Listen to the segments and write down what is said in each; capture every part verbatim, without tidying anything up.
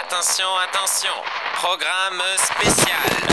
Attention, attention, programme spécial.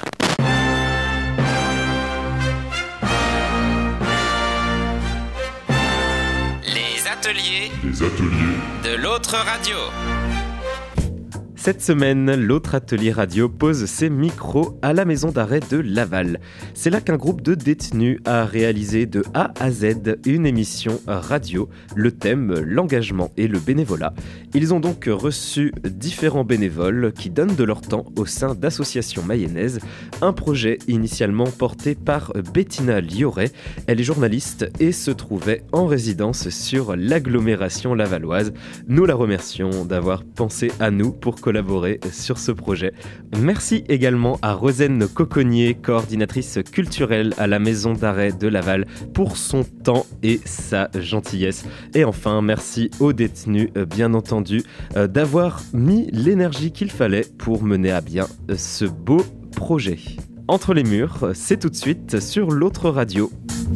Les ateliers, Les ateliers de l'autre radio. Cette semaine, l'autre atelier radio pose ses micros à la maison d'arrêt de Laval. C'est là qu'un groupe de détenus a réalisé de A à Z une émission radio, le thème l'engagement et le bénévolat. Ils ont donc reçu différents bénévoles qui donnent de leur temps au sein d'associations mayennaises, un projet initialement porté par Bettina Lioret. Elle est journaliste et se trouvait en résidence sur l'agglomération lavalloise. Nous la remercions d'avoir pensé à nous pour collaborer sur ce projet. Merci également à Rosaine Coconnier, coordinatrice culturelle à la maison d'arrêt de Laval, pour son temps et sa gentillesse. Et enfin, merci aux détenus, bien entendu, d'avoir mis l'énergie qu'il fallait pour mener à bien ce beau projet. Entre les murs, c'est tout de suite sur l'autre radio.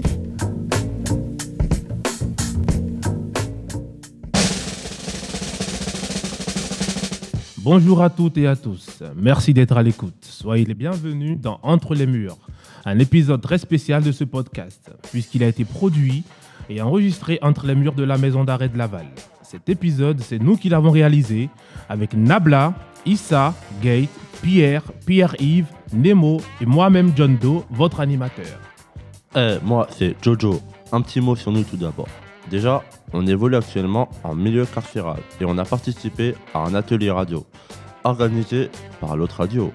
Bonjour à toutes et à tous, merci d'être à l'écoute. Soyez les bienvenus dans Entre les murs, un épisode très spécial de ce podcast, puisqu'il a été produit et enregistré entre les murs de la maison d'arrêt de Laval. Cet épisode, c'est nous qui l'avons réalisé, avec Nabla, Issa, Gate, Pierre, Pierre-Yves, Nemo et moi-même John Doe, votre animateur. Eh, moi, c'est Jojo. Un petit mot sur nous tout d'abord. Déjà, on évolue actuellement en milieu carcéral et on a participé à un atelier radio organisé par l'autre radio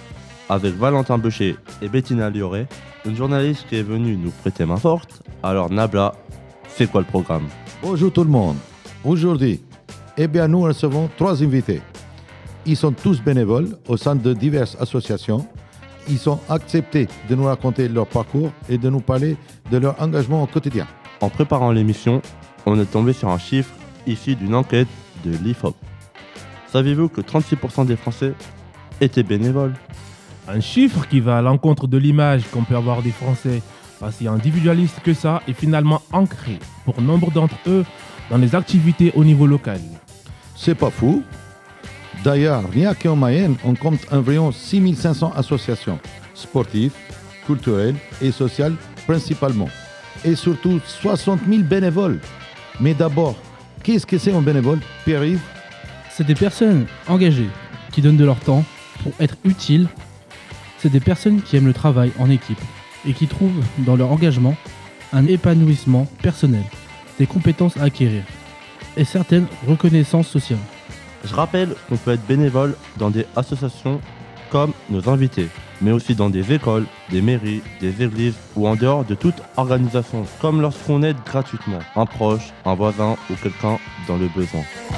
avec Valentin Beucher et Bettina Lioret, une journaliste qui est venue nous prêter main forte. Alors Nabla, c'est quoi le programme? Bonjour tout le monde. Aujourd'hui, eh bien, nous recevons trois invités. Ils sont tous bénévoles au sein de diverses associations. Ils ont accepté de nous raconter leur parcours et de nous parler de leur engagement au quotidien. En préparant l'émission, on est tombé sur un chiffre issu d'une enquête de l'I F O P. Saviez-vous que trente-six pour cent des Français étaient bénévoles? Un chiffre qui va à l'encontre de l'image qu'on peut avoir des Français, pas si individualistes que ça, est finalement ancré pour nombre d'entre eux dans les activités au niveau local. C'est pas fou. D'ailleurs, rien qu'en Mayenne, on compte environ six mille cinq cents associations sportives, culturelles et sociales principalement. Et surtout soixante mille bénévoles. Mais d'abord, qu'est-ce que c'est un bénévole, Pierre-Yves? C'est des personnes engagées qui donnent de leur temps pour être utiles. C'est des personnes qui aiment le travail en équipe et qui trouvent dans leur engagement un épanouissement personnel, des compétences à acquérir et certaines reconnaissances sociales. Je rappelle qu'on peut être bénévole dans des associations comme nos invités, mais aussi dans des écoles, des mairies, des églises ou en dehors de toute organisation, comme lorsqu'on aide gratuitement un proche, un voisin ou quelqu'un dans le besoin.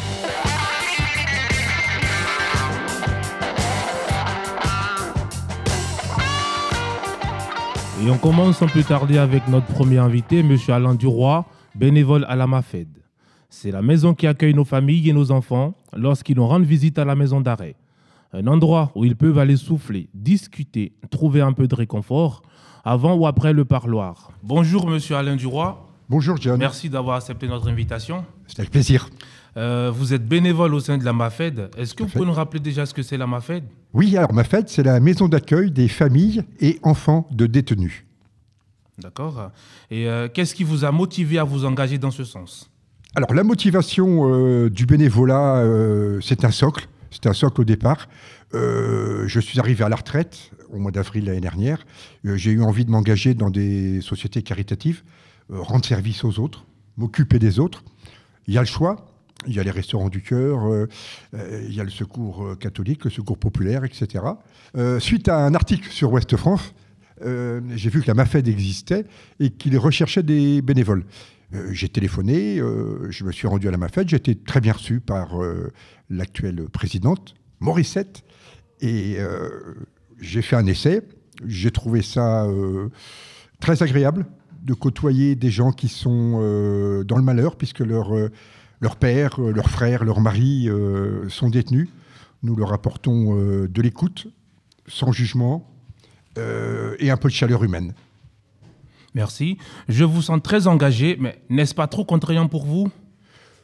Et on commence sans plus tarder avec notre premier invité, M. Alain Duroy, bénévole à la MAFED. C'est la maison qui accueille nos familles et nos enfants lorsqu'ils nous rendent visite à la maison d'arrêt. Un endroit où ils peuvent aller souffler, discuter, trouver un peu de réconfort avant ou après le parloir. Bonjour Monsieur Alain Duroy. Bonjour John. Merci d'avoir accepté notre invitation. C'est avec plaisir. Euh, vous êtes bénévole au sein de la MAFED. Est-ce que vous pouvez nous rappeler déjà ce que c'est la MAFED? Oui, alors MAFED, c'est la maison d'accueil des familles et enfants de détenus. D'accord. Et euh, qu'est-ce qui vous a motivé à vous engager dans ce sens? Alors la motivation euh, du bénévolat, euh, c'est un socle. C'était un socle au départ. Euh, je suis arrivé à la retraite au mois d'avril l'année dernière. Euh, j'ai eu envie de m'engager dans des sociétés caritatives, euh, rendre service aux autres, m'occuper des autres. Il y a le choix. Il y a les restaurants du cœur, euh, euh, il y a le secours euh, catholique, le secours populaire, et cetera. Euh, suite à un article sur Ouest France, euh, j'ai vu que la MAFED existait et qu'il recherchait des bénévoles. Euh, j'ai téléphoné, euh, je me suis rendu à la MAFED, j'ai été très bien reçu par euh, l'actuelle présidente, Morissette, et euh, j'ai fait un essai. J'ai trouvé ça euh, très agréable de côtoyer des gens qui sont euh, dans le malheur, puisque leur, euh, leur père, leur frère, leur mari euh, sont détenus. Nous leur apportons euh, de l'écoute, sans jugement, euh, et un peu de chaleur humaine. Merci. Je vous sens très engagé, mais n'est-ce pas trop contraignant pour vous?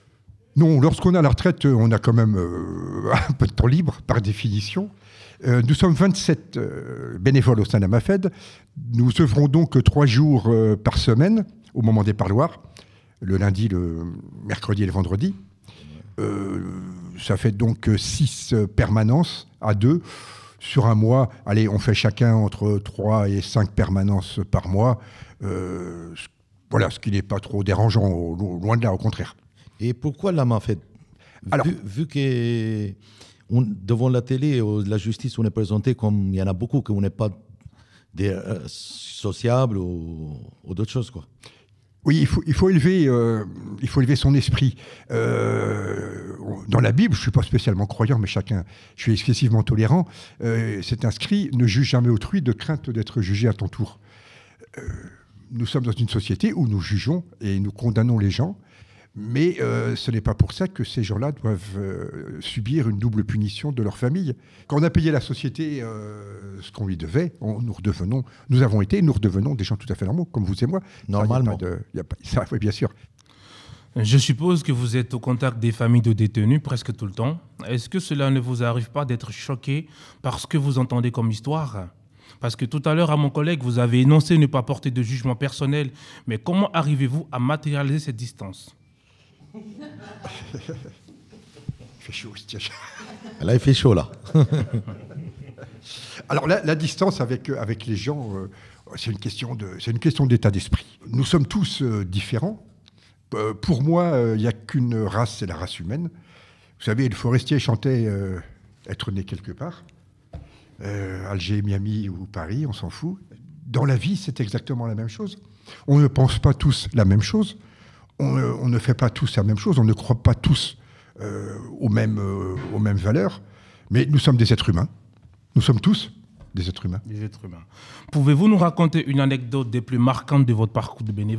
Non, lorsqu'on est à la retraite, on a quand même euh, un peu de temps libre, par définition. Euh, nous sommes vingt-sept euh, bénévoles au sein de la MAFED. Nous œuvrons donc trois jours euh, par semaine, au moment des parloirs, le lundi, le mercredi et le vendredi. Euh, ça fait donc six permanences à deux. Sur un mois, allez, on fait chacun entre trois et cinq permanences par mois. Euh, voilà, ce qui n'est pas trop dérangeant, loin de là, au contraire. Et pourquoi la MAFED? Alors, vu, vu que on, devant la télé, la justice, on est présenté comme il y en a beaucoup, qu'on n'est pas des euh, sociables ou, ou d'autres choses, quoi. Oui, il faut, il faut, élever, euh, il faut élever son esprit. Euh, dans la Bible, je ne suis pas spécialement croyant, mais chacun, je suis excessivement tolérant. Euh, c'est inscrit, ne juge jamais autrui de crainte d'être jugé à ton tour. Euh, nous sommes dans une société où nous jugeons et nous condamnons les gens, mais euh, ce n'est pas pour ça que ces gens-là doivent euh, subir une double punition de leur famille. Quand on a payé la société euh, ce qu'on lui devait, on, nous redevenons, nous avons été, nous redevenons des gens tout à fait normaux, comme vous et moi. Normalement. Ça, y a pas de, y a pas, ça, oui, bien sûr. Je suppose que vous êtes au contact des familles de détenus presque tout le temps. Est-ce que cela ne vous arrive pas d'être choqué par ce que vous entendez comme histoire ? Parce que tout à l'heure, à mon collègue, vous avez énoncé ne pas porter de jugement personnel. Mais comment arrivez-vous à matérialiser cette distance ? Il fait chaud, tiens. Là, il fait chaud, là. Alors, la, la distance avec, avec les gens, euh, c'est une question de, c'est une question d'état d'esprit. Nous sommes tous euh, différents. Euh, pour moi, il euh, n'y a qu'une race, c'est la race humaine. Vous savez, le Forestier chantait euh, être né quelque part. Euh, Alger, Miami ou Paris, on s'en fout. Dans la vie, c'est exactement la même chose. On ne pense pas tous la même chose. On, euh, on ne fait pas tous la même chose. On ne croit pas tous euh, aux, mêmes, euh, aux mêmes valeurs. Mais nous sommes des êtres humains. Nous sommes tous des êtres humains. Des êtres humains. Pouvez-vous nous raconter une anecdote des plus marquantes de votre parcours de bénévole ?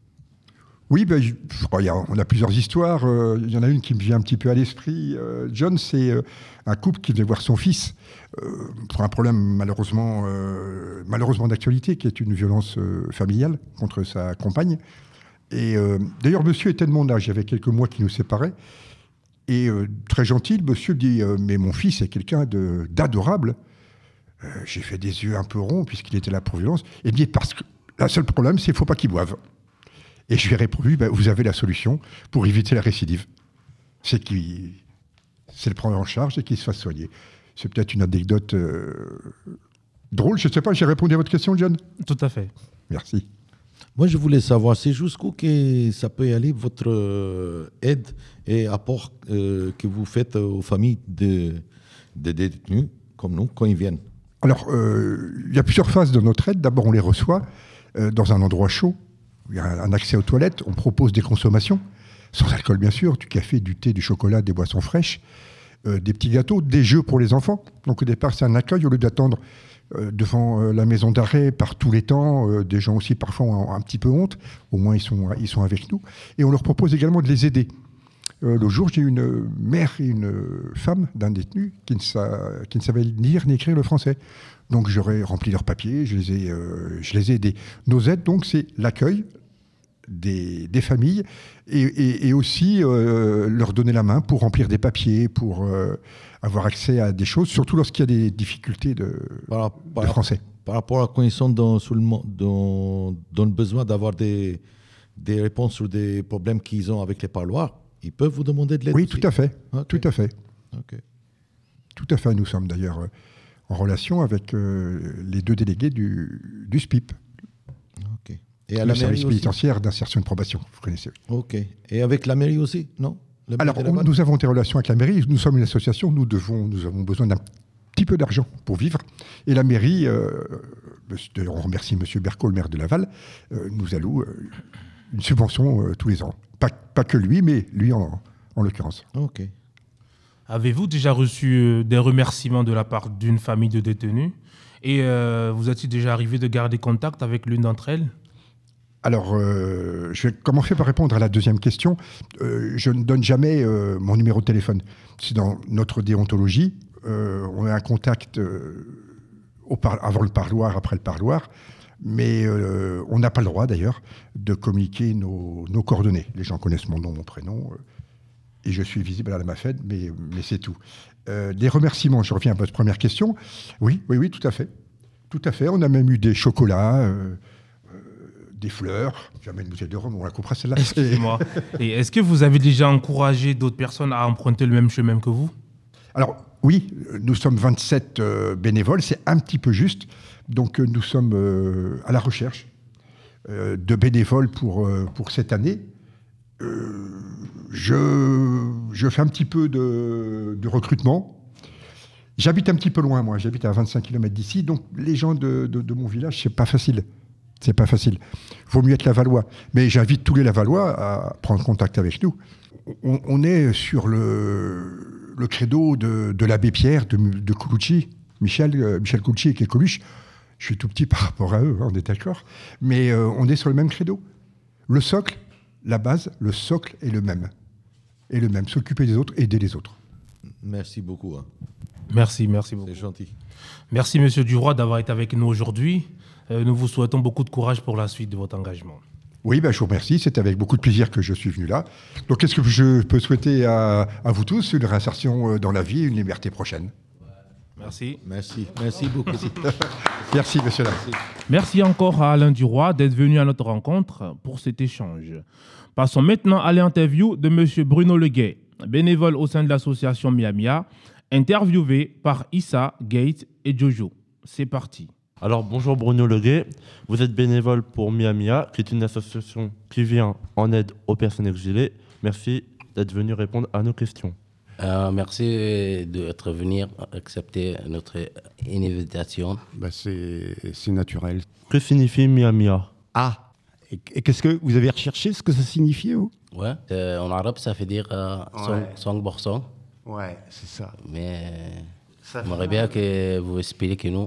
Oui, ben, je, je crois, y a, on a plusieurs histoires. Euh, il y en a une qui me vient un petit peu à l'esprit. Euh, John, c'est euh, un couple qui venait voir son fils euh, pour un problème malheureusement, euh, malheureusement d'actualité, qui est une violence euh, familiale contre sa compagne. Et euh, d'ailleurs, monsieur était de mon âge. Il y avait quelques mois qui nous séparaient. Et euh, très gentil, monsieur dit euh, « Mais mon fils est quelqu'un de, d'adorable. Euh, » J'ai fait des yeux un peu ronds, puisqu'il était là pour violence. Et bien, parce que le seul problème, c'est qu'il ne faut pas qu'il boive. Et je lui ai répondu, ben, vous avez la solution pour éviter la récidive. C'est qu'il c'est le prendre en charge et qu'il se fasse soigner. C'est peut-être une anecdote euh, drôle, je ne sais pas, j'ai répondu à votre question, John ? Tout à fait. Merci. Moi, je voulais savoir, c'est jusqu'où que ça peut aller, votre euh, aide et apport euh, que vous faites aux familles de, de détenus comme nous, quand ils viennent. Alors, euh, il y a plusieurs phases de notre aide. D'abord, on les reçoit euh, dans un endroit chaud. Il y a un accès aux toilettes, on propose des consommations, sans alcool bien sûr, du café, du thé, du chocolat, des boissons fraîches, euh, des petits gâteaux, des jeux pour les enfants. Donc au départ, c'est un accueil, au lieu d'attendre euh, devant euh, la maison d'arrêt par tous les temps, euh, des gens aussi parfois ont un, un petit peu honte, au moins ils sont, ils sont avec nous. Et on leur propose également de les aider. Euh, l'autre jour, j'ai eu une mère et une femme d'un détenu qui ne, sa, qui ne savaient ni lire ni écrire le français. Donc j'aurais rempli leurs papiers, je les ai, euh, je les ai aidés. Nos aides, donc, c'est l'accueil des, des familles et, et, et aussi euh, leur donner la main pour remplir des papiers, pour euh, avoir accès à des choses, surtout lorsqu'il y a des difficultés de, par, par, de français. Par rapport à quand ils sont dans, sous le, dans, dans le besoin d'avoir des, des réponses sur des problèmes qu'ils ont avec les parloirs, ils peuvent vous demander de l'aide. Oui, aussi. tout à fait. Okay. Tout à fait. Okay. Tout à fait. Nous sommes d'ailleurs euh, en relation avec euh, les deux délégués du, du S P I P. Okay. Et à le la service mairie pénitentiaire d'insertion et de probation, vous connaissez. Ok. Et avec la mairie aussi, non? La Alors, on, nous avons des relations avec la mairie. Nous sommes une association. Nous, devons, nous avons besoin d'un petit peu d'argent pour vivre. Et la mairie, euh, on remercie M. Berco, le maire de Laval, euh, nous alloue euh, une subvention euh, tous les ans. Pas, pas que lui, mais lui en, en l'occurrence. Ok. Avez-vous déjà reçu des remerciements de la part d'une famille de détenus? Et euh, vous êtes-il déjà arrivé de garder contact avec l'une d'entre elles? Alors, euh, je vais commencer par répondre à la deuxième question. Euh, je ne donne jamais euh, mon numéro de téléphone. C'est dans notre déontologie. Euh, on a un contact euh, au par- avant le parloir, après le parloir. Mais euh, on n'a pas le droit, d'ailleurs, de communiquer nos, nos coordonnées. Les gens connaissent mon nom, mon prénom. Euh, et je suis visible à la MAFED, mais, mais c'est tout. Euh, des remerciements, je reviens à votre première question. Oui, oui, oui, tout à fait. Tout à fait. On a même eu des chocolats, euh, euh, des fleurs. Jamais une bouteille de rhum, on la coupera celle-là. Excusez-moi. Et est-ce que vous avez déjà encouragé d'autres personnes à emprunter le même chemin que vous? Alors, oui, nous sommes vingt-sept euh, bénévoles, c'est un petit peu juste. Donc, euh, nous sommes euh, à la recherche euh, de bénévoles pour, euh, pour cette année. Euh, je, je fais un petit peu de, de recrutement. J'habite un petit peu loin, moi. J'habite à vingt-cinq kilomètres d'ici. Donc, les gens de, de, de mon village, c'est pas facile. C'est pas facile. Vaut mieux être Lavallois. Mais j'invite tous les Lavallois à prendre contact avec nous. On, on est sur le, le credo de, de l'abbé Pierre, de, de Colucci, Michel, euh, Michel Colucci et Coluche. Je suis tout petit par rapport à eux, on est d'accord. Mais euh, on est sur le même credo. Le socle, la base, le socle est le même. Est le même. S'occuper des autres, aider les autres. Merci beaucoup. Hein. Merci, merci beaucoup. C'est gentil. Merci, Monsieur Duroy, d'avoir été avec nous aujourd'hui. Euh, nous vous souhaitons beaucoup de courage pour la suite de votre engagement. Oui, ben, je vous remercie. C'est avec beaucoup de plaisir que je suis venu là. Donc, qu'est-ce que je peux souhaiter à, à vous tous? Une réinsertion dans la vie, une liberté prochaine. Merci. Merci. Merci beaucoup. Merci, monsieur. Merci. Merci encore à Alain Duroy d'être venu à notre rencontre pour cet échange. Passons maintenant à l'interview de Monsieur Bruno Leguet, bénévole au sein de l'association Miamia, interviewé par Issa, Gate et Jojo. C'est parti. Alors bonjour Bruno Leguet, vous êtes bénévole pour Miamia, qui est une association qui vient en aide aux personnes exilées. Merci d'être venu répondre à nos questions. Euh, merci d'être venu accepter notre invitation. Bah c'est, c'est naturel. Que signifie Miamia? Ah, et, et qu'est-ce que vous avez recherché ce que ça signifiait vous? Ouais, euh, en arabe ça veut dire euh, Ouais. cent pour cent. Ouais, c'est ça. Mais Ça j'aimerais bien que vous expliquiez nous.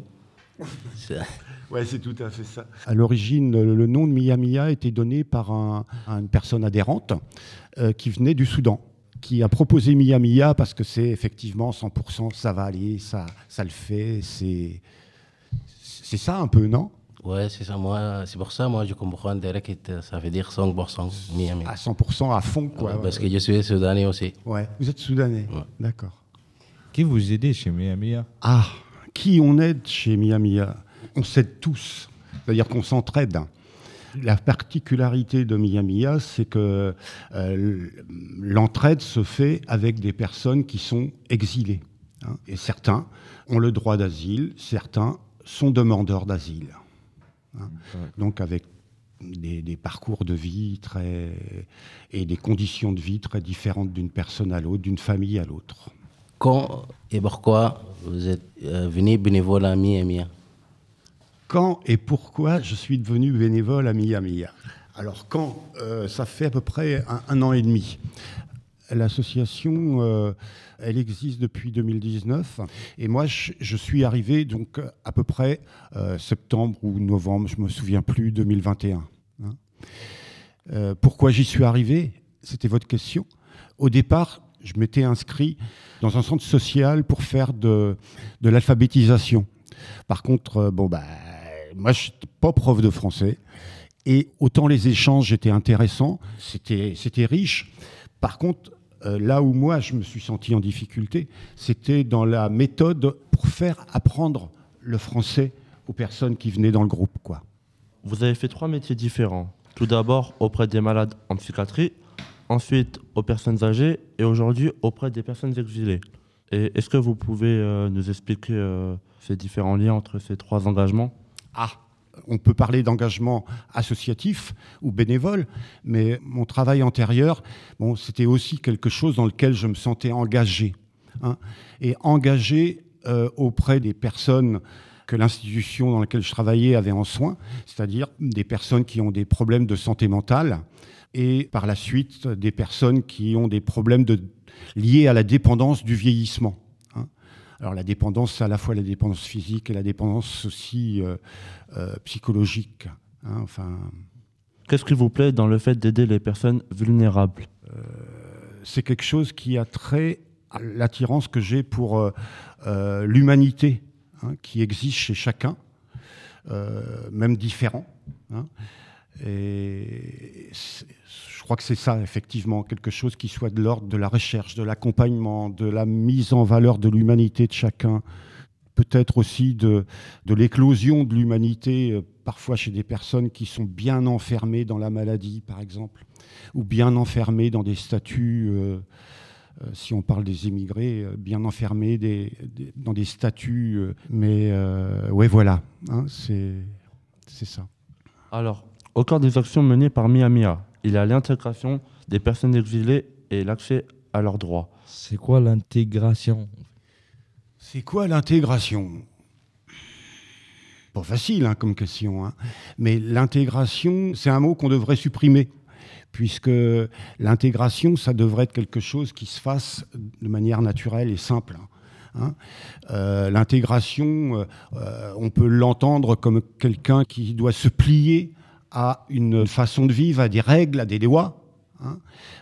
Ouais, c'est tout à fait ça. À l'origine, le, le nom de Mia Mia a été donné par un, une personne adhérente euh, qui venait du Soudan, qui a proposé Mia Mia parce que c'est effectivement cent pour cent, ça va aller, ça, ça le fait, c'est, c'est ça un peu, non? Ouais, c'est ça. Moi, c'est pour ça, moi, je comprends direct que ça veut dire cent pour cent. Miami. À cent pour cent à fond, quoi. Ouais, parce que je suis soudanais aussi. Ouais. Vous êtes soudanais, ouais. D'accord. Qui vous aidez chez Mia Mia? Ah, qui on aide chez Mia Mia? On s'aide tous, c'est-à-dire qu'on s'entraide. La particularité de Mia Mia, c'est que euh, l'entraide se fait avec des personnes qui sont exilées. Hein, et certains ont le droit d'asile, certains sont demandeurs d'asile. Hein, donc avec des, des parcours de vie très, et des conditions de vie très différentes d'une personne à l'autre, d'une famille à l'autre. Quand et pourquoi vous êtes euh, venu bénévole à Mia Mia? Quand et pourquoi je suis devenu bénévole à Mia Mia? Alors quand, euh, ça fait à peu près un, un an et demi. L'association, euh, elle existe depuis deux mille dix-neuf. Et moi, je, je suis arrivé donc à peu près euh, septembre ou novembre, je ne me souviens plus, deux mille vingt et un. Hein. Euh, pourquoi j'y suis arrivé? C'était votre question. Au départ, je m'étais inscrit dans un centre social pour faire de, de l'alphabétisation. Par contre, euh, bon, bah, moi, je n'étais pas prof de français. Et autant les échanges étaient intéressants, c'était, c'était riche. Par contre, euh, là où moi, je me suis senti en difficulté, c'était dans la méthode pour faire apprendre le français aux personnes qui venaient dans le groupe, quoi. Vous avez fait trois métiers différents. Tout d'abord auprès des malades en psychiatrie, ensuite aux personnes âgées et aujourd'hui auprès des personnes exilées. Et est-ce que vous pouvez euh, nous expliquer euh, ces différents liens entre ces trois engagements? Ah, on peut parler d'engagement associatif ou bénévole, mais mon travail antérieur, bon, c'était aussi quelque chose dans lequel je me sentais engagé. Hein, et engagé euh, auprès des personnes que l'institution dans laquelle je travaillais avait en soin, c'est-à-dire des personnes qui ont des problèmes de santé mentale et par la suite des personnes qui ont des problèmes de, liés à la dépendance du vieillissement. Hein. Alors la dépendance, c'est à la fois la dépendance physique et la dépendance aussi euh, euh, psychologique. Hein, enfin... Qu'est-ce qui vous plaît dans le fait d'aider les personnes vulnérables? euh, C'est quelque chose qui a trait à l'attirance que j'ai pour euh, euh, l'humanité, hein, qui existe chez chacun, euh, même différent. Hein. Et je crois que c'est ça, effectivement, quelque chose qui soit de l'ordre de la recherche, de l'accompagnement, de la mise en valeur de l'humanité de chacun, peut-être aussi de, de l'éclosion de l'humanité, euh, parfois chez des personnes qui sont bien enfermées dans la maladie, par exemple, ou bien enfermées dans des statuts, euh, euh, si on parle des émigrés, euh, bien enfermées des, des, dans des statuts. Euh, mais euh, ouais, voilà, hein, c'est, c'est ça. Alors, au cœur des actions menées par Mia Mia, il y a l'intégration des personnes exilées et l'accès à leurs droits. C'est quoi l'intégration ? C'est quoi l'intégration ? Pas facile hein, comme question, hein. Mais l'intégration, c'est un mot qu'on devrait supprimer, puisque l'intégration, ça devrait être quelque chose qui se fasse de manière naturelle et simple. Hein. Euh, l'intégration, euh, on peut l'entendre comme quelqu'un qui doit se plier à une façon de vivre, à des règles, à des lois. Hein.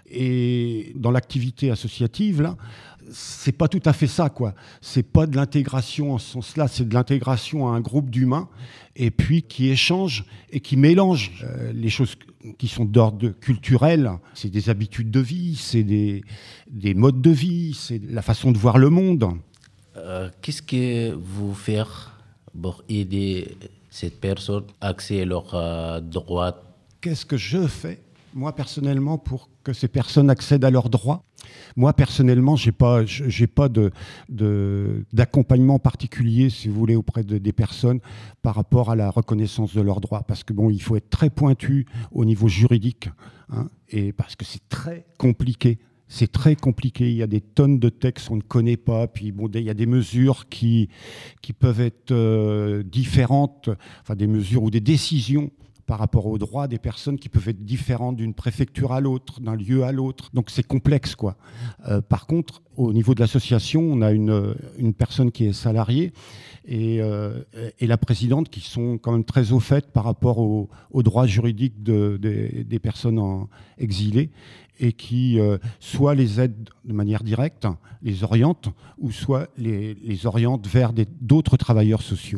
Et dans l'activité associative, là, c'est pas tout à fait ça, quoi. C'est pas de l'intégration en ce sens-là, c'est de l'intégration à un groupe d'humains et puis qui échangent et qui mélangent euh, les choses qui sont d'ordre culturel. C'est des habitudes de vie, c'est des, des modes de vie, c'est la façon de voir le monde. Euh, qu'est-ce que vous faites pour aider cette personne à accéder à leurs euh, droits ? Qu'est-ce que je fais, moi, personnellement, pour que ces personnes accèdent à leurs droits ? Moi, personnellement, je n'ai pas, j'ai pas de, de, d'accompagnement particulier, si vous voulez, auprès de, des personnes par rapport à la reconnaissance de leurs droits. Parce que bon, il faut être très pointu au niveau juridique, hein, et parce que c'est très compliqué. C'est très compliqué. Il y a des tonnes de textes qu'on ne connaît pas. Puis bon, il y a des mesures qui, qui peuvent être euh, différentes, enfin des mesures ou des décisions par rapport aux droits des personnes qui peuvent être différentes d'une préfecture à l'autre, d'un lieu à l'autre. Donc c'est complexe, quoi. Euh, par contre, au niveau de l'association, on a une, une personne qui est salariée et, euh, et la présidente qui sont quand même très au fait par rapport aux, aux droits juridiques de, de, des personnes en, exilées et qui euh, soit les aident de manière directe, les orientent, ou soit les, les orientent vers des, d'autres travailleurs sociaux.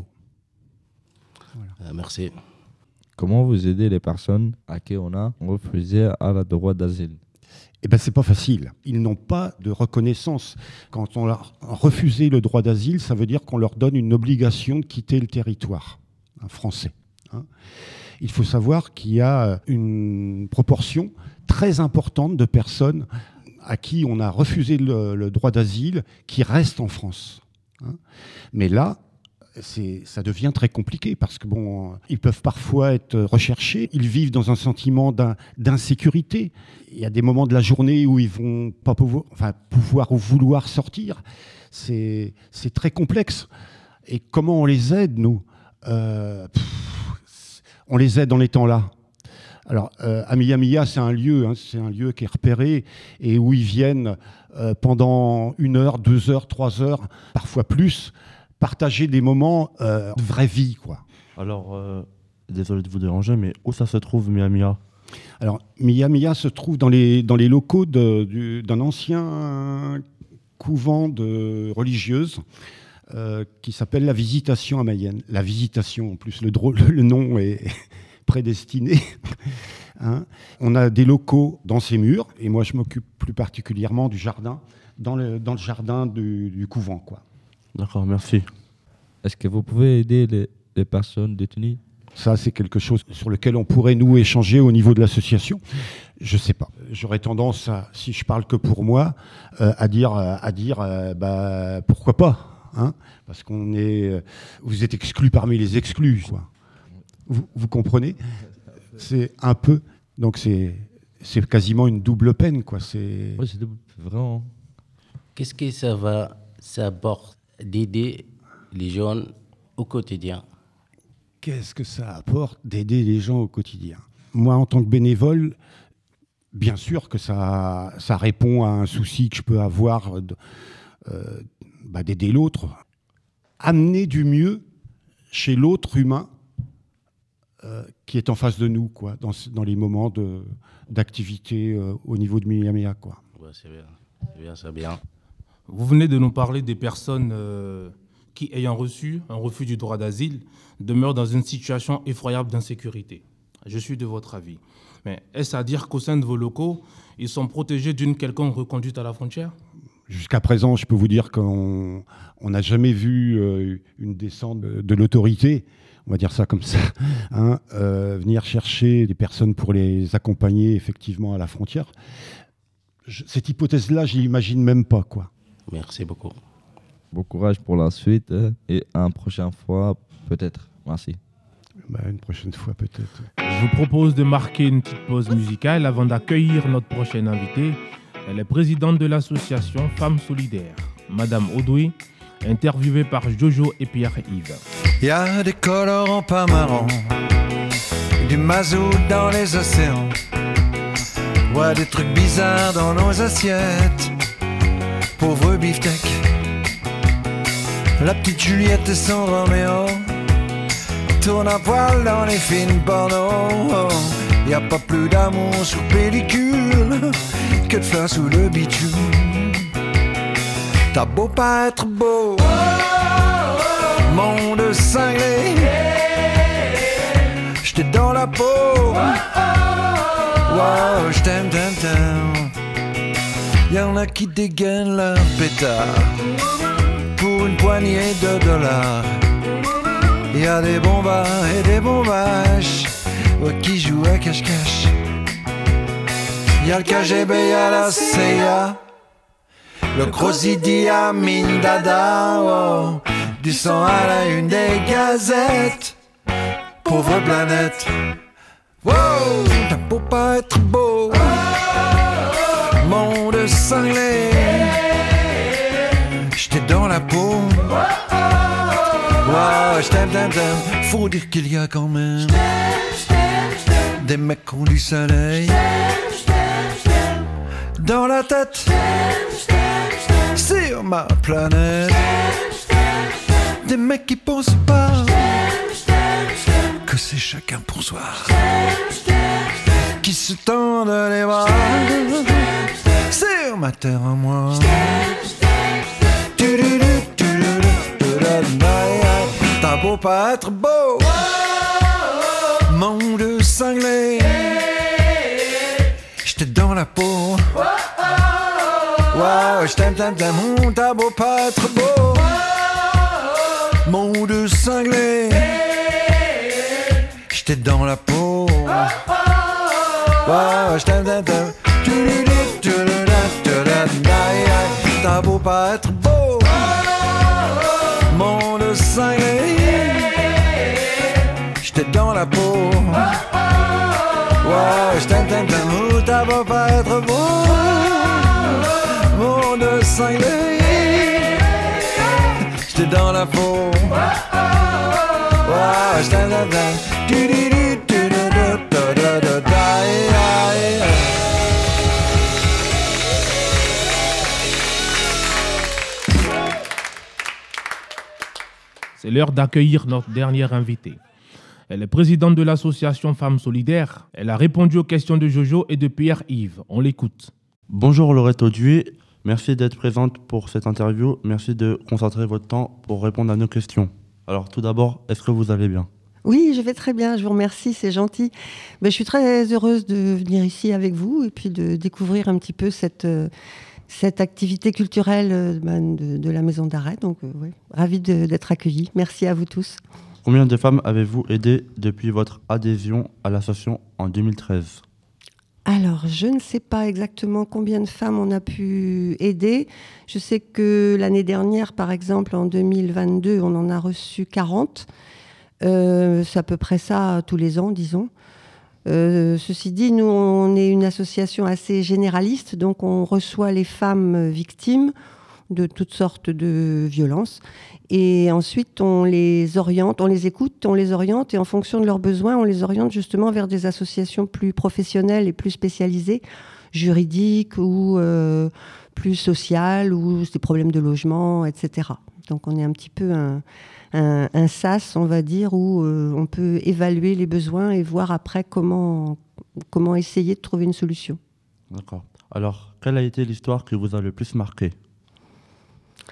Voilà. Euh, merci. Comment vous aidez les personnes à qui on a refusé à la droit d'asile ? Eh bien, c'est pas facile. Ils n'ont pas de reconnaissance. Quand on leur a refusé le droit d'asile, ça veut dire qu'on leur donne une obligation de quitter le territoire hein, français. Hein. Il faut savoir qu'il y a une proportion très importante de personnes à qui on a refusé le, le droit d'asile qui restent en France. Hein. Mais là, C'est, ça devient très compliqué parce que bon, ils peuvent parfois être recherchés, ils vivent dans un sentiment d'in, d'insécurité. Il y a des moments de la journée où ils vont pas pouvoir, enfin, pouvoir ou vouloir sortir. C'est, c'est très complexe. Et comment on les aide, nous euh, pff, on les aide en étant là. Alors, euh, à Mia Mia, c'est un lieu, hein, c'est un lieu qui est repéré et où ils viennent euh, pendant une heure, deux heures, trois heures, parfois plus. Partager des moments euh, de vraie vie, quoi. Alors, euh, désolé de vous déranger, mais où ça se trouve, Mia Mia ? Alors, Mia Mia se trouve dans les, dans les locaux de, du, d'un ancien couvent de religieuses euh, qui s'appelle la Visitation à Mayenne. La Visitation, en plus, le, drôle, le nom est prédestiné. Hein. On a des locaux dans ces murs, et moi, je m'occupe plus particulièrement du jardin, dans le, dans le jardin du, du couvent, quoi. D'accord, merci. Est-ce que vous pouvez aider les, les personnes détenues ? Ça, c'est quelque chose sur lequel on pourrait, nous, échanger au niveau de l'association. Je ne sais pas. J'aurais tendance, à, si je parle que pour moi, euh, à dire, à dire euh, bah, pourquoi pas hein, parce qu'on est... Vous êtes exclus parmi les exclus, quoi. Vous, vous comprenez ? C'est un peu... Donc, c'est, c'est quasiment une double peine, quoi. C'est... Oui, c'est double, vraiment. Qu'est-ce que ça va, ça apporte d'aider les jeunes au quotidien ? Qu'est-ce que ça apporte d'aider les gens au quotidien ? Moi, en tant que bénévole, bien sûr que ça, ça répond à un souci que je peux avoir de, euh, bah, d'aider l'autre. Amener du mieux chez l'autre humain euh, qui est en face de nous, quoi, dans, dans les moments de, d'activité euh, au niveau de Mia Mia, quoi. Ouais, c'est bien, c'est bien, c'est bien. Vous venez de nous parler des personnes euh, qui, ayant reçu un refus du droit d'asile, demeurent dans une situation effroyable d'insécurité. Je suis de votre avis. Mais est-ce à dire qu'au sein de vos locaux, ils sont protégés d'une quelconque reconduite à la frontière ? Jusqu'à présent, je peux vous dire qu'on n'a jamais vu euh, une descente de, de l'autorité, on va dire ça comme ça, hein, euh, venir chercher des personnes pour les accompagner effectivement à la frontière. Je, cette hypothèse-là, je l'imagine même pas, quoi. Merci beaucoup. Bon courage pour la suite euh, et à une prochaine fois, peut-être. Merci. Bah, une prochaine fois, peut-être. Je vous propose de marquer une petite pause musicale avant d'accueillir notre prochaine invitée. Elle est présidente de l'association Femmes Solidaires, Madame Audoui, interviewée par Jojo et Pierre-Yves. Y a des colorants pas marrants, du mazout dans les océans, ouais, des trucs bizarres dans nos assiettes, pauvre beefsteak. La petite Juliette et son Roméo tournent à poil dans les films porno. Y a pas plus d'amour sur pellicule que de fleurs sous le bitume. T'as beau pas être beau, monde cinglé, j'étais dans la peau. Wow, j't'aime, t'aime, t'aime. Y'en a qui dégainent leur pétard pour une poignée de dollars. Y'a des bombards et des bombages, ouais, qui jouent à cache-cache. Y'a le K G B, y'a la C I A, le gros Idi Amin Dada, oh, du sang à la une des gazettes, pauvre planète. Wow, t'as beau pas être beau, monde cinglé, j'étais dans la peau. Wow, j't'aime, t'aime, t'aime. Faut dire qu'il y a quand même des mecs qui ont du soleil dans la tête sur ma planète. Des mecs qui pensent pas que c'est chacun pour soi, qui se tendent les bras sur ma terre à moi. T'as beau pas être beau, monde cinglé, j'étais dans la peau. Wow, j't'aime, t'aime, t'aime. T'as beau pas être beau, monde cinglé, j'étais dans la peau. Wow, j't'aime, t'aime, t'aime. T'as beau pas être beau, monde cinglé, j'étais dans la peau. Ouais, j't'aime, t'aime, t'aime. T'as beau pas être beau, monde cinglé, j'étais dans la peau. Ouais, j't'aime, t'aime, t'aime. C'est l'heure d'accueillir notre dernière invitée. Elle est présidente de l'association Femmes Solidaires. Elle a répondu aux questions de Jojo et de Pierre-Yves. On l'écoute. Bonjour Laurette Auduy, merci d'être présente pour cette interview. Merci de consacrer votre temps pour répondre à nos questions. Alors tout d'abord, est-ce que vous allez bien ? Oui, je vais très bien, je vous remercie, c'est gentil. Mais je suis très heureuse de venir ici avec vous et puis de découvrir un petit peu cette... Euh, cette activité culturelle de, de la maison d'arrêt. Donc, euh, ouais, ravie de, d'être accueillie. Merci à vous tous. Combien de femmes avez-vous aidé depuis votre adhésion à l'association en deux mille treize ? Alors, je ne sais pas exactement combien de femmes on a pu aider. Je sais que l'année dernière, par exemple, en deux mille vingt-deux, on en a reçu quarante. Euh, c'est à peu près ça tous les ans, disons. Euh, ceci dit, nous, on est une association assez généraliste, donc on reçoit les femmes victimes de toutes sortes de violences. Et ensuite, on les oriente, on les écoute, on les oriente, et en fonction de leurs besoins, on les oriente justement vers des associations plus professionnelles et plus spécialisées, juridiques ou euh, plus sociales, ou des problèmes de logement, et cetera. Donc on est un petit peu un... Un, un sas, on va dire, où euh, on peut évaluer les besoins et voir après comment, comment essayer de trouver une solution. D'accord. Alors, quelle a été l'histoire qui vous a le plus marqué ?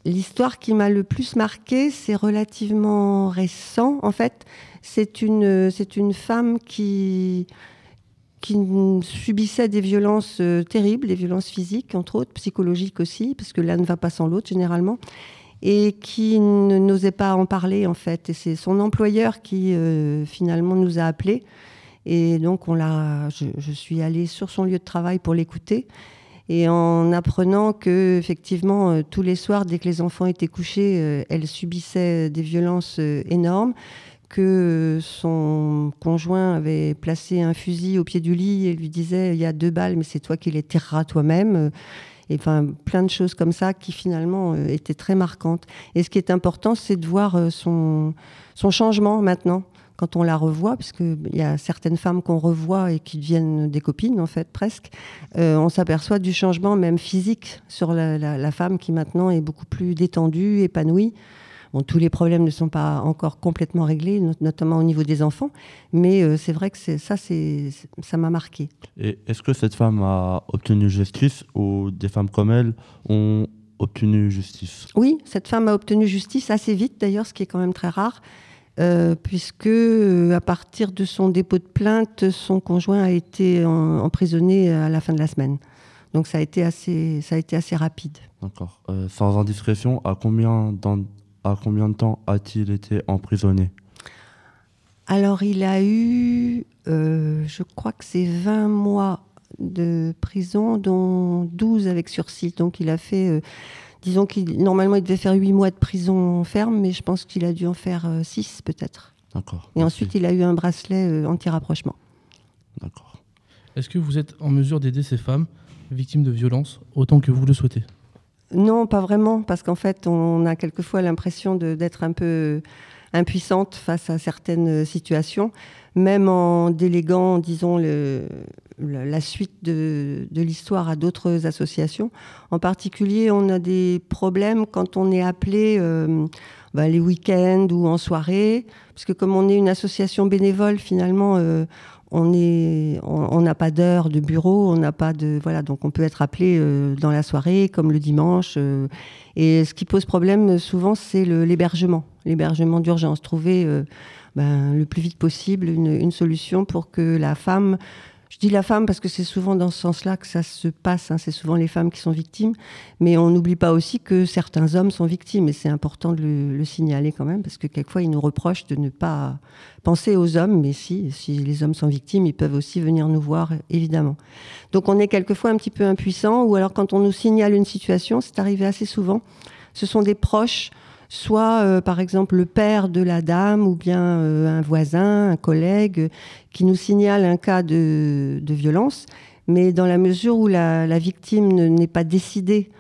L'histoire qui m'a le plus marquée, c'est relativement récent. En fait, c'est une, c'est une femme qui, qui subissait des violences euh, terribles, des violences physiques, entre autres, psychologiques aussi, parce que l'un ne va pas sans l'autre, généralement, et qui ne, n'osait pas en parler, en fait. Et c'est son employeur qui, euh, finalement, nous a appelés. Et donc, on l'a, je, je suis allée sur son lieu de travail pour l'écouter. Et en apprenant que, effectivement, euh, tous les soirs, dès que les enfants étaient couchés, euh, elle subissait des violences euh, énormes, que euh, son conjoint avait placé un fusil au pied du lit et lui disait « il y a deux balles, mais c'est toi qui les tireras toi-même ». Et enfin, plein de choses comme ça qui, finalement, euh, étaient très marquantes. Et ce qui est important, c'est de voir euh, son, son changement maintenant. Quand on la revoit, parce qu'il y a certaines femmes qu'on revoit et qui deviennent des copines, en fait, presque, euh, on s'aperçoit du changement même physique sur la, la, la femme qui maintenant est beaucoup plus détendue, épanouie. Bon, tous les problèmes ne sont pas encore complètement réglés, not- notamment au niveau des enfants, mais euh, c'est vrai que c'est, ça, c'est, ça m'a marqué. Et est-ce que cette femme a obtenu justice ou des femmes comme elle ont obtenu justice? Oui, cette femme a obtenu justice assez vite, d'ailleurs, ce qui est quand même très rare. Euh, puisque euh, à partir de son dépôt de plainte, son conjoint a été en, emprisonné à la fin de la semaine. Donc ça a été assez, ça a été assez rapide. D'accord. Euh, sans indiscrétion, à combien, dans, à combien de temps a-t-il été emprisonné? Alors il a eu, euh, je crois que c'est vingt mois de prison, dont douze avec sursis. Donc il a fait... Euh, Disons qu'il normalement il devait faire huit mois de prison ferme, mais je pense qu'il a dû en faire euh, six peut-être. D'accord. Et ensuite il a eu un bracelet euh, anti-rapprochement. D'accord. Est-ce que vous êtes en mesure d'aider ces femmes victimes de violences autant que vous le souhaitez? Non, pas vraiment, parce qu'en fait on a quelquefois l'impression de, d'être un peu impuissante face à certaines situations, même en déléguant, disons, le, le, la suite de, de l'histoire à d'autres associations. En particulier, on a des problèmes quand on est appelé euh, bah, les week-ends ou en soirée, parce que comme on est une association bénévole, finalement, euh, on est, on n'a pas d'heure de bureau, on n'a pas de, voilà, donc on peut être appelé euh, dans la soirée, comme le dimanche. Euh, et ce qui pose problème souvent, c'est le, l'hébergement, l'hébergement d'urgence. Trouver euh, ben, le plus vite possible une, une solution pour que la femme, je dis la femme parce que c'est souvent dans ce sens-là que ça se passe, hein, c'est souvent les femmes qui sont victimes, mais on n'oublie pas aussi que certains hommes sont victimes, et c'est important de le, le signaler quand même, parce que quelquefois ils nous reprochent de ne pas penser aux hommes, mais si, si les hommes sont victimes, ils peuvent aussi venir nous voir, évidemment. Donc on est quelquefois un petit peu impuissant, ou alors quand on nous signale une situation, c'est arrivé assez souvent, ce sont des proches, soit euh, par exemple le père de la dame, ou bien euh, un voisin, un collègue, euh, qui nous signale un cas de, de violence, mais dans la mesure où la, la victime ne, n'est pas décidée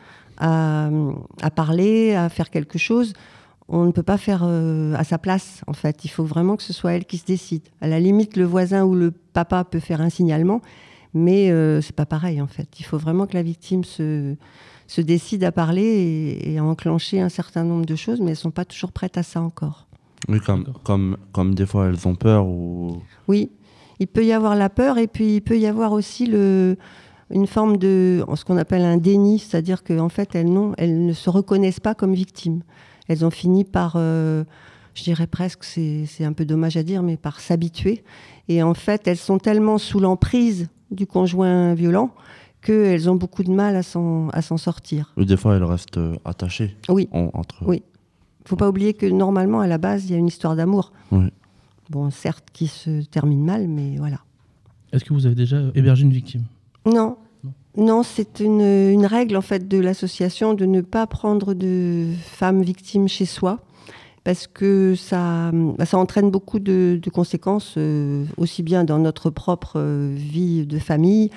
à, à parler, à faire quelque chose, on ne peut pas faire euh, à sa place, en fait. Il faut vraiment que ce soit elle qui se décide. À la limite, le voisin ou le papa peut faire un signalement, mais euh, c'est pas pareil, en fait. Il faut vraiment que la victime se... se décident à parler et, et à enclencher un certain nombre de choses, mais elles ne sont pas toujours prêtes à ça encore. Oui, comme, comme, comme des fois elles ont peur ou... Oui, il peut y avoir la peur, et puis il peut y avoir aussi le, une forme de ce qu'on appelle un déni, c'est-à-dire qu'en fait, elles, non, elles ne se reconnaissent pas comme victimes. Elles ont fini par, euh, je dirais presque, c'est, c'est un peu dommage à dire, mais par s'habituer. Et en fait, elles sont tellement sous l'emprise du conjoint violent qu'elles ont beaucoup de mal à s'en, à s'en sortir. Ou des fois, elles restent attachées. Oui. En, entre... Oui. Il ne faut pas oublier que normalement, à la base, il y a une histoire d'amour. Oui. Bon, certes, qui se termine mal, mais voilà. Est-ce que vous avez déjà hébergé une victime? Non. Non, non c'est une, une règle, en fait, de l'association de ne pas prendre de femmes victimes chez soi, parce que ça, ça entraîne beaucoup de, de conséquences, euh, aussi bien dans notre propre euh, vie de famille,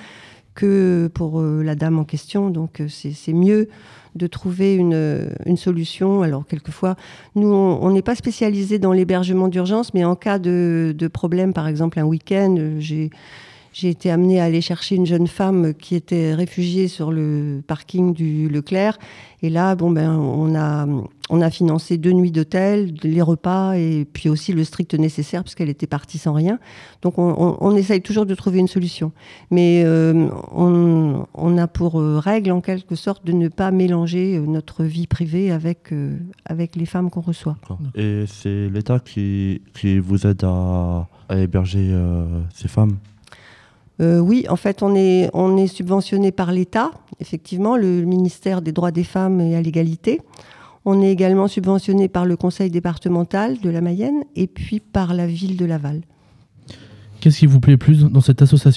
que pour euh, la dame en question. Donc euh, c'est, c'est mieux de trouver une, une solution. Alors quelquefois, nous, on n'est pas spécialisé dans l'hébergement d'urgence, mais en cas de, de problème, par exemple un week-end, euh, j'ai, j'ai été amenée à aller chercher une jeune femme qui était réfugiée sur le parking du Leclerc. Et là, bon, ben, on a, on a financé deux nuits d'hôtel, les repas et puis aussi le strict nécessaire puisqu'elle était partie sans rien. Donc on, on, on essaye toujours de trouver une solution. Mais euh, on, on a pour règle en quelque sorte de ne pas mélanger notre vie privée avec, euh, avec les femmes qu'on reçoit. Et c'est l'État qui, qui vous aide à, à héberger euh, ces femmes ? Euh, oui, en fait, on est, on est subventionné par l'État, effectivement, le ministère des droits des femmes et à l'égalité. On est également subventionné par le conseil départemental de la Mayenne et puis par la ville de Laval. Qu'est-ce qui vous plaît plus dans cette association ?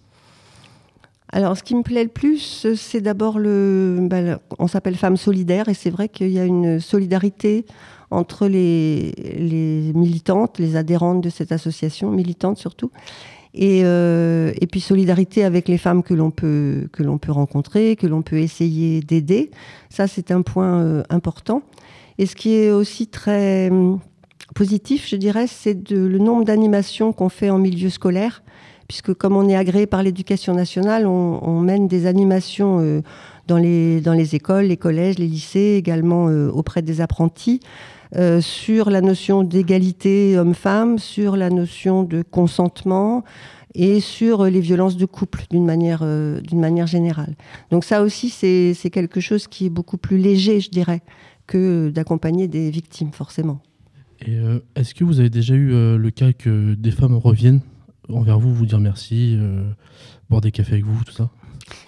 Alors, ce qui me plaît le plus, c'est d'abord le... Ben, on s'appelle Femmes Solidaires et c'est vrai qu'il y a une solidarité entre les, les militantes, les adhérentes de cette association, militantes surtout, et, euh, et puis solidarité avec les femmes que l'on peut, que l'on peut rencontrer, que l'on peut essayer d'aider. Ça, c'est un point euh, important. Et ce qui est aussi très euh, positif, je dirais, c'est de, le nombre d'animations qu'on fait en milieu scolaire, puisque comme on est agréé par l'Éducation nationale, on, on mène des animations euh, dans, les, dans les écoles, les collèges, les lycées, également euh, auprès des apprentis, Euh, sur la notion d'égalité homme-femme, sur la notion de consentement et sur les violences de couple d'une manière, euh, d'une manière générale. Donc ça aussi, c'est, c'est quelque chose qui est beaucoup plus léger, je dirais, que d'accompagner des victimes, forcément. Et euh, est-ce que vous avez déjà eu euh, le cas que des femmes reviennent envers vous, vous dire merci, euh, boire des cafés avec vous, tout ça ?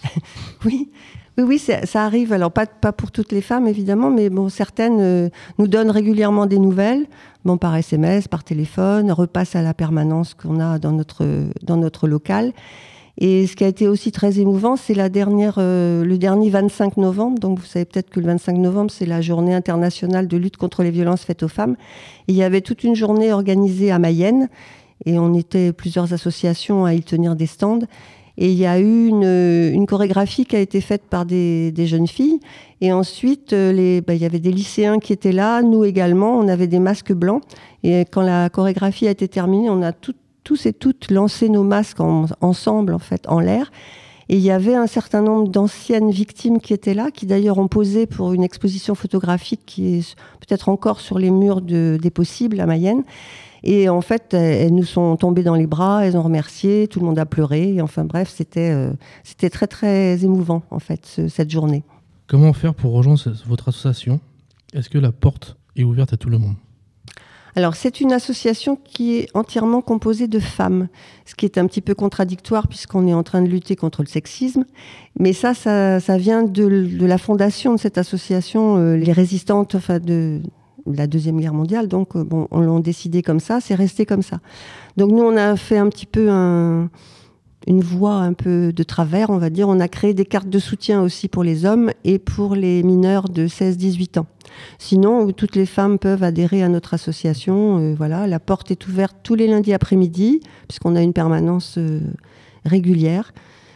Oui. Oui, oui, ça arrive. Alors, pas, pas pour toutes les femmes, évidemment, mais bon, certaines euh, nous donnent régulièrement des nouvelles, bon, par S M S, par téléphone, repassent à la permanence qu'on a dans notre, dans notre local. Et ce qui a été aussi très émouvant, c'est la dernière, euh, le dernier vingt-cinq novembre. Donc, vous savez peut-être que le vingt-cinq novembre, c'est la journée internationale de lutte contre les violences faites aux femmes. Et il y avait toute une journée organisée à Mayenne, et on était plusieurs associations à y tenir des stands. Et il y a eu une, une chorégraphie qui a été faite par des, des jeunes filles. Et ensuite, les, bah, il y avait des lycéens qui étaient là, nous également, on avait des masques blancs. Et quand la chorégraphie a été terminée, on a tout, tous et toutes lancé nos masques en, ensemble, en fait, en l'air. Et il y avait un certain nombre d'anciennes victimes qui étaient là, qui d'ailleurs ont posé pour une exposition photographique qui est peut-être encore sur les murs de, des possibles à Mayenne. Et en fait, elles nous sont tombées dans les bras, elles ont remercié, tout le monde a pleuré. Et enfin bref, c'était, euh, c'était très très émouvant en fait, ce, cette journée. Comment faire pour rejoindre votre association ? Est-ce que la porte est ouverte à tout le monde ? Alors, c'est une association qui est entièrement composée de femmes, ce qui est un petit peu contradictoire puisqu'on est en train de lutter contre le sexisme. Mais ça, ça, ça vient de, de la fondation de cette association, euh, les résistantes enfin, de... la Deuxième Guerre mondiale, donc bon, on l'a décidé comme ça, c'est resté comme ça. Donc nous, on a fait un petit peu un, une voie un peu de travers, on va dire. On a créé des cartes de soutien aussi pour les hommes et pour les mineurs de seize à dix-huit ans. Sinon, toutes les femmes peuvent adhérer à notre association. Euh, voilà, la porte est ouverte tous les lundis après-midi, puisqu'on a une permanence euh, régulière.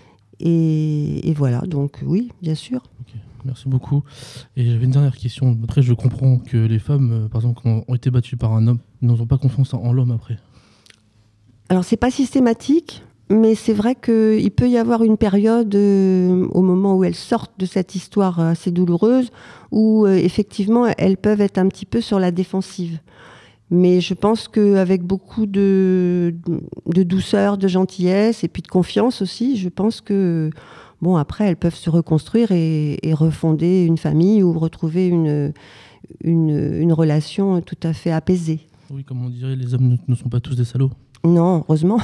Et, et voilà, donc oui, bien sûr. Okay. Merci beaucoup. Et j'avais une dernière question. Après, je comprends que les femmes, euh, par exemple, ont, ont été battues par un homme, n'ont pas confiance en, en l'homme après. Alors, c'est pas systématique, mais c'est vrai qu'il peut y avoir une période, euh, au moment où elles sortent de cette histoire assez douloureuse, où euh, effectivement, elles peuvent être un petit peu sur la défensive. Mais je pense qu'avec beaucoup de, de douceur, de gentillesse et puis de confiance aussi, je pense que bon, après, elles peuvent se reconstruire et, et refonder une famille ou retrouver une, une, une relation tout à fait apaisée. Oui, comme on dirait, les hommes ne, ne sont pas tous des salauds. Non, heureusement.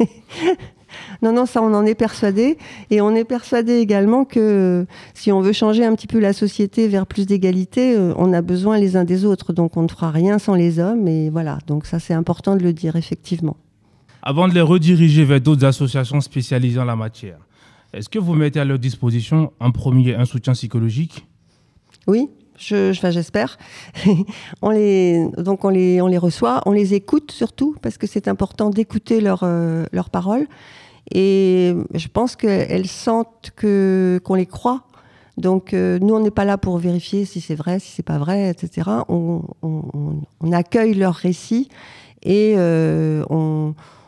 non, non, ça, on en est persuadé. Et on est persuadé également que si on veut changer un petit peu la société vers plus d'égalité, on a besoin les uns des autres. Donc, on ne fera rien sans les hommes. Et voilà, donc ça, c'est important de le dire, effectivement. Avant de les rediriger vers d'autres associations spécialisées en la matière, est-ce que vous mettez à leur disposition en premier un soutien psychologique ? Oui, je, je, enfin, j'espère. on les, donc on les, on les reçoit, on les écoute surtout, parce que c'est important d'écouter leurs euh, leurs paroles. Et je pense qu'elles sentent que, qu'on les croit. Donc euh, nous, on n'est pas là pour vérifier si c'est vrai, si c'est pas vrai, et cetera. On, on, on accueille leurs récits et euh, on...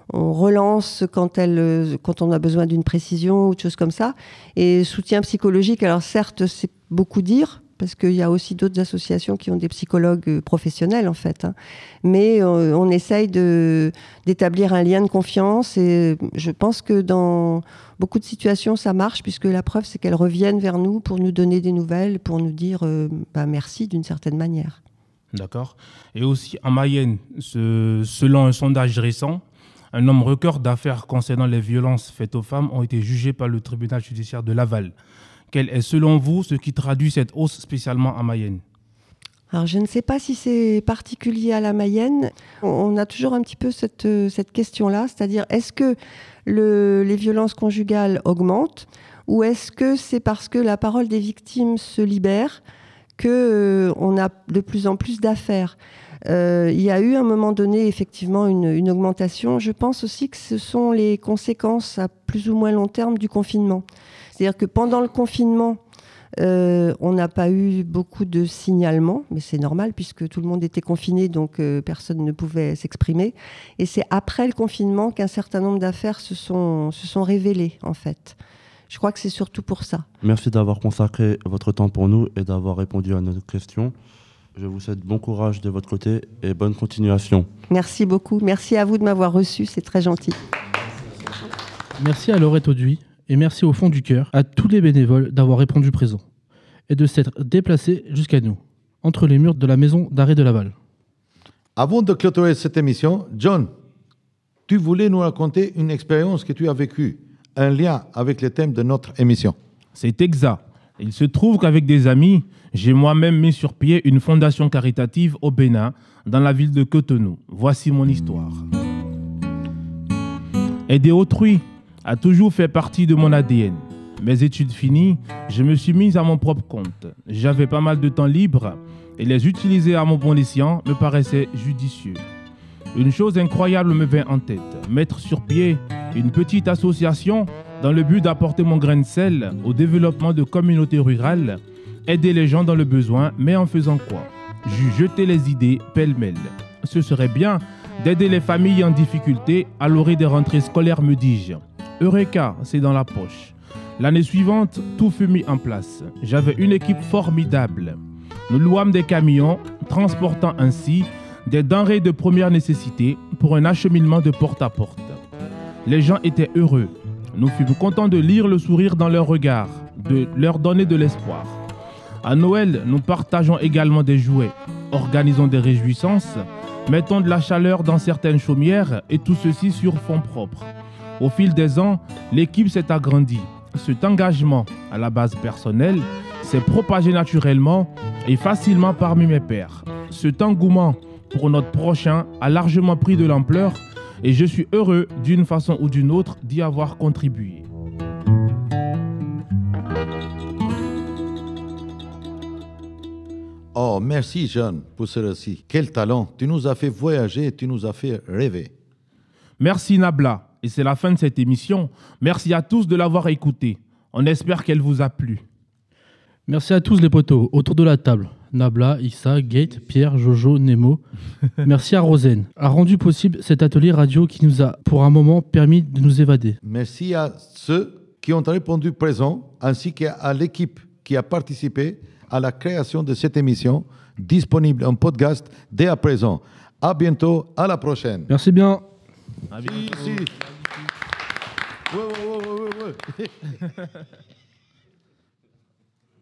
on relance quand, elle, quand on a besoin d'une précision ou de choses comme ça. Et soutien psychologique, alors certes, c'est beaucoup dire, parce qu'il y a aussi d'autres associations qui ont des psychologues professionnels, en fait. Hein. Mais euh, on essaye de, d'établir un lien de confiance et je pense que dans beaucoup de situations, ça marche, puisque la preuve, c'est qu'elles reviennent vers nous pour nous donner des nouvelles, pour nous dire euh, bah, merci d'une certaine manière. D'accord. Et aussi, en Mayenne, ce, selon un sondage récent, un nombre record d'affaires concernant les violences faites aux femmes ont été jugées par le tribunal judiciaire de Laval. Quel est, selon vous, ce qui traduit cette hausse spécialement en Mayenne ? Alors, je ne sais pas si c'est particulier à la Mayenne. On a toujours un petit peu cette, cette question-là, c'est-à-dire, est-ce que le, les violences conjugales augmentent ou est-ce que c'est parce que la parole des victimes se libère qu'on euh, a de plus en plus d'affaires ? Euh, il y a eu à un moment donné effectivement une, une augmentation. Je pense aussi que ce sont les conséquences à plus ou moins long terme du confinement. C'est-à-dire que pendant le confinement, euh, on n'a pas eu beaucoup de signalements, mais c'est normal puisque tout le monde était confiné, donc euh, personne ne pouvait s'exprimer. Et c'est après le confinement qu'un certain nombre d'affaires se sont, se sont révélées, en fait. Je crois que c'est surtout pour ça. Merci d'avoir consacré votre temps pour nous et d'avoir répondu à nos questions. Je vous souhaite bon courage de votre côté et bonne continuation. Merci beaucoup. Merci à vous de m'avoir reçu, c'est très gentil. Merci à Laurette Auduit. Et merci au fond du cœur à tous les bénévoles d'avoir répondu présent et de s'être déplacés jusqu'à nous, entre les murs de la maison d'arrêt de Laval. Avant de clôturer cette émission, John, tu voulais nous raconter une expérience que tu as vécue, un lien avec le thème de notre émission. C'est exact. Il se trouve qu'avec des amis, j'ai moi-même mis sur pied une fondation caritative au Bénin, dans la ville de Cotonou. Voici mon histoire. Aider autrui a toujours fait partie de mon A D N. Mes études finies, je me suis mise à mon propre compte. J'avais pas mal de temps libre et les utiliser à mon bon escient me paraissait judicieux. Une chose incroyable me vint en tête, mettre sur pied une petite association dans le but d'apporter mon grain de sel au développement de communautés rurales, aider les gens dans le besoin, mais en faisant quoi ? J'eus jeté les idées pêle-mêle. Ce serait bien d'aider les familles en difficulté à l'orée des rentrées scolaires, me dis-je. Eureka, c'est dans la poche. L'année suivante, tout fut mis en place. J'avais une équipe formidable. Nous louâmes des camions, transportant ainsi des denrées de première nécessité pour un acheminement de porte à porte. Les gens étaient heureux. Nous fûmes contents de lire le sourire dans leurs regards, de leur donner de l'espoir. À Noël, nous partageons également des jouets, organisons des réjouissances, mettons de la chaleur dans certaines chaumières et tout ceci sur fonds propres. Au fil des ans, l'équipe s'est agrandie. Cet engagement, à la base personnelle, s'est propagé naturellement et facilement parmi mes pairs. Cet engouement pour notre prochain a largement pris de l'ampleur et je suis heureux d'une façon ou d'une autre d'y avoir contribué. Oh, merci John pour ce récit. Quel talent. Tu nous as fait voyager, tu nous as fait rêver. Merci Nabla. Et c'est la fin de cette émission. Merci à tous de l'avoir écouté. On espère qu'elle vous a plu. Merci à tous les potos autour de la table. Nabla, Issa, Gate, Pierre, Jojo, Nemo. Merci à Rosen, a rendu possible cet atelier radio qui nous a, pour un moment, permis de nous évader. Merci à ceux qui ont répondu présent, ainsi qu'à l'équipe qui a participé à la création de cette émission, disponible en podcast dès à présent. À bientôt, à la prochaine. Merci bien. Si, si. Ouais, ouais, ouais, ouais, ouais.